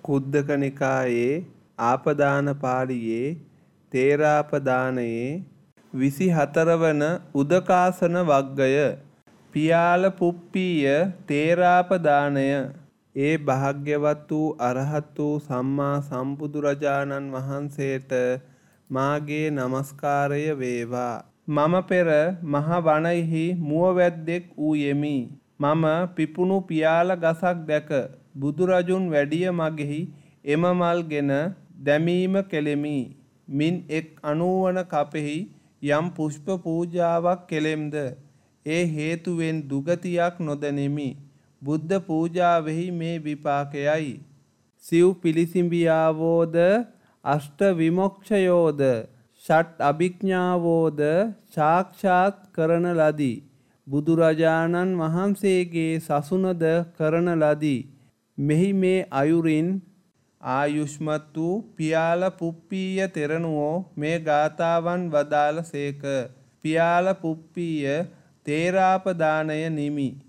කුද්දක නිකායේ ආපදාන පාළියේ තේරාපදානයේ 24 වන උදකාසන වග්ගය පියාල පුප්පීය තේරාපදානය. ඒ භාග්‍යවත් වූ අරහත් වූ සම්මා සම්බුදුරජාණන් වහන්සේට මාගේ නමස්කාරය වේවා. මම පෙර මහ වනයෙහි මුවවැද්දෙක් වූයෙමි. මම පිපුණු පියාල ගසක් දැක බුදුරජුන් වැඩිය මගෙහි එම මල්ගෙන දැමීම කෙලෙමි. මින් එක් 90 කපෙහි යම් පුෂ්ප පූජාවක් කෙලෙම්ද ඒ හේතුවෙන් දුගතියක් නොදැනෙමි. බුද්ධ පූජාවෙහි මේ විපාකයයි. සිව් පිළිසිඹියාවෝද අෂ්ට විමොක්ෂයෝද ෂට් අභිඥාවෝද සාක්ෂාත් කරන ලදී. බුදුරජාණන් වහන්සේගේ සසුනද කරන ලදී. මෙහි මේ අයුරින් ආයුෂ්මත් වූ පියාල පුප්පීය තෙරණුවෝ මේ ගාථාවන් වදාළ සේක. පියාල පුප්පීය තේරාපදානය නිමි.